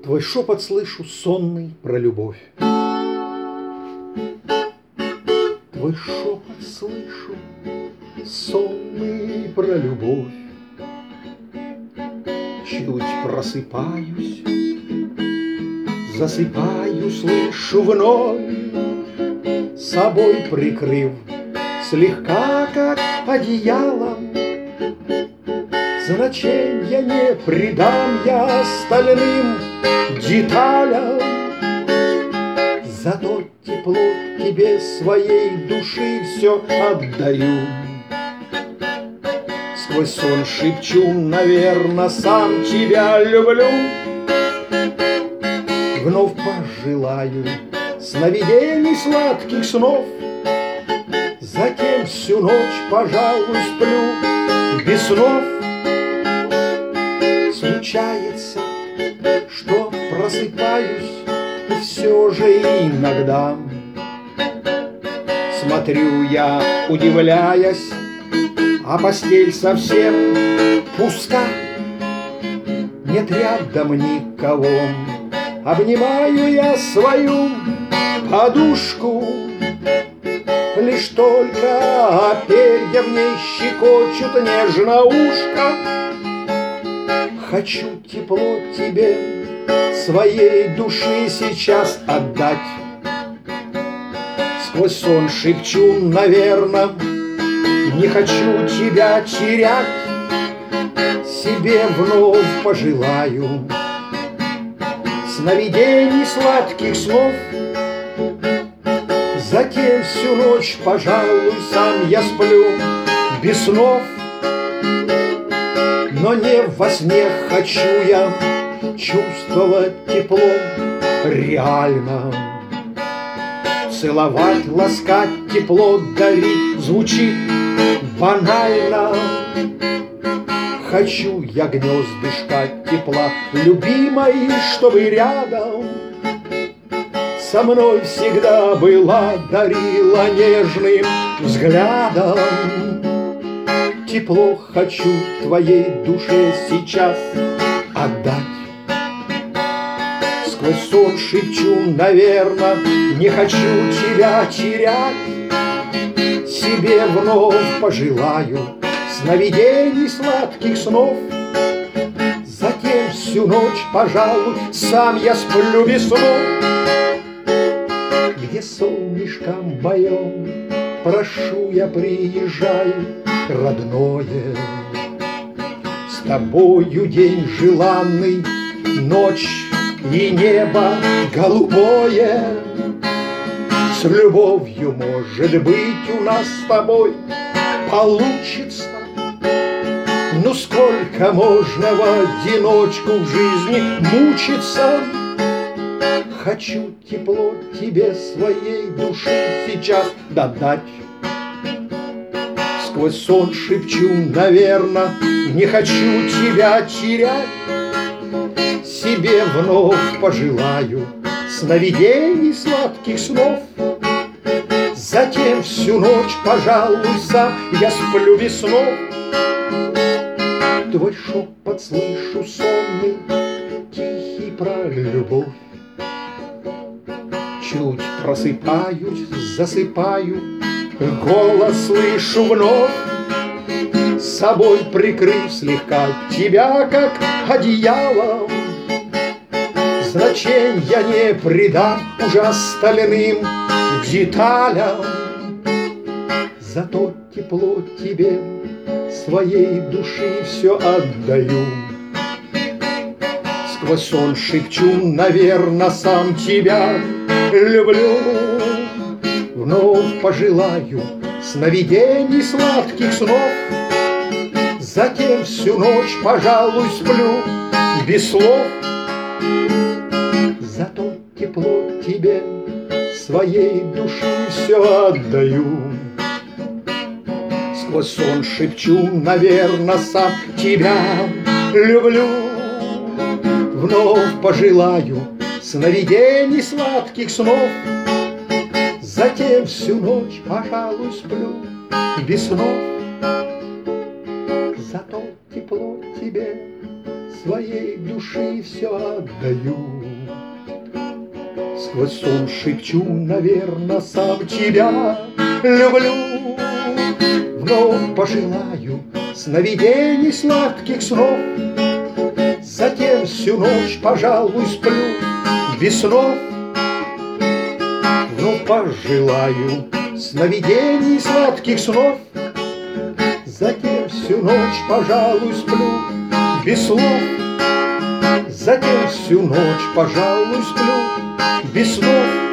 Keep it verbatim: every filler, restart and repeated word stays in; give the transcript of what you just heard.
Твой шепот слышу сонный про любовь. Твой шепот слышу сонный про любовь. Чуть просыпаюсь, засыпаю, слышу вновь, собой прикрыв слегка, как одеялом. Значенья не придам я остальным деталям, зато тепло тебе своей души все отдаю. Сквозь сон шепчу, наверно, сам тебя люблю. Вновь пожелаю сновидений сладких снов, затем всю ночь, пожалуй, сплю без снов. Случается, что просыпаюсь, и все же иногда смотрю я, удивляясь, а постель совсем пуста. Нет рядом никого, обнимаю я свою подушку. Лишь только перья в ней щекочут нежно ушко. Хочу тепло тебе своей души сейчас отдать. Сквозь сон шепчу, наверно, не хочу тебя терять. Себе вновь пожелаю сновидений сладких снов. Затем всю ночь, пожалуй, сам я сплю без снов. Но не во сне хочу я чувствовать тепло реально. Целовать, ласкать, тепло дарить звучит банально. Хочу я гнездышка тепла любимой, чтобы рядом со мной всегда была, дарила нежным взглядом. Тепло хочу твоей душе сейчас отдать. Сквозь сон шепчу, наверно, не хочу тебя терять. Себе вновь пожелаю сновидений сладких снов. Затем всю ночь, пожалуй, сам я сплю без снов. Где солнышко мое, прошу я, приезжай, родное. С тобою день желанный, ночь и небо голубое. С любовью, может быть, у нас с тобой получится. Ну сколько можно в одиночку в жизни мучиться? Хочу тепло тебе своей души сейчас додать. Сквозь сон шепчу, наверно, не хочу тебя терять. Себе вновь пожелаю сновидений сладких снов. Затем всю ночь, пожалуй, сам я сплю без снов. Твой шепот слышу сонный, тихий про любовь. Чуть просыпаюсь, засыпаю, голос слышу вновь. С собой прикрыв слегка тебя, как одеялом. Значенья не придам уже остальным деталям. Зато тепло тебе своей души все отдаю. Сквозь сон шепчу, наверно, сам тебя люблю. Вновь пожелаю сновидений сладких снов. Затем всю ночь, пожалуй, сплю без слов. Зато тепло тебе своей души все отдаю. Сквозь сон шепчу, наверно, сам тебя люблю. Вновь пожелаю сновидений сладких снов. Затем всю ночь, пожалуй, сплю без снов. Зато тепло тебе своей души все отдаю. Сквозь сон шепчу, наверно, сам тебя люблю. Вновь пожелаю сновидений сладких снов, затем всю ночь, пожалуй, сплю без снов. Вновь пожелаю сновидений сладких снов, затем всю ночь, пожалуй, сплю без слов. Затем всю ночь, пожалуй, сплю без снов.